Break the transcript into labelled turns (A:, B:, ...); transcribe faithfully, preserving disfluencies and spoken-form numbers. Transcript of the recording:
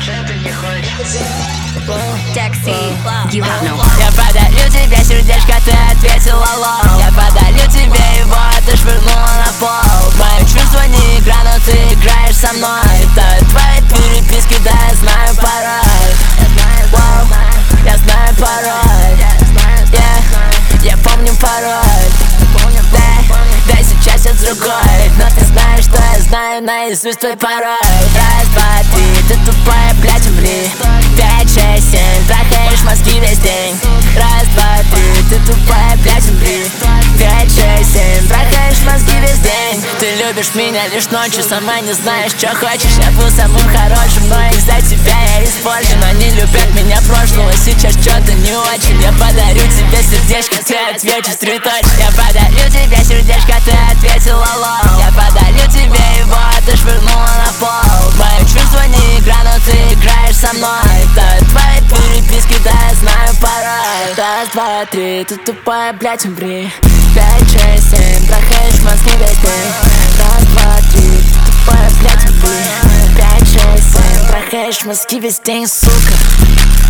A: Taxi, you have no.
B: Я подарю тебе сердечко, ты ответила лол. Я подарю тебе его, ты швырнула на пол. Мои чувства не игра, но ты играешь со мной. Это твои переписки, да, я знаю пароль. Wow, я знаю пароль. Yeah, я помню пароль. Да, да, сейчас я другой. Но ты знаешь, что я знаю наизусть твой пароль. Раз, два, три, ты тупая, блядь, умри. Пять, шесть, семь, трахаешь мозги весь день. Раз, два, три, ты тупая, блядь, умри. Пять, шесть, семь, трахаешь мозги весь день. Ты любишь меня лишь ночью, сама не знаешь, что хочешь. Я был самым хорошим, но из-за тебя я испорчен. Они любят меня прошлого, сейчас что-то не очень. Я подарю тебе сердечко, ты ответишь три точки. Я подарю тебе сердечко, ты ответила лол. Я подарю тебе его, ты швырнула на пол. Мои чувства не игра, но ты играешь со мной. Это твои переписки, да, я знаю пароль. Раз, два, три, ты тупая, блядь, умри. Пять, шесть, семь, трахаешь мозги весь день. Раз, два, три, ты тупая, блядь, умри. Пять, шесть, семь, трахаешь мозги весь день, сука.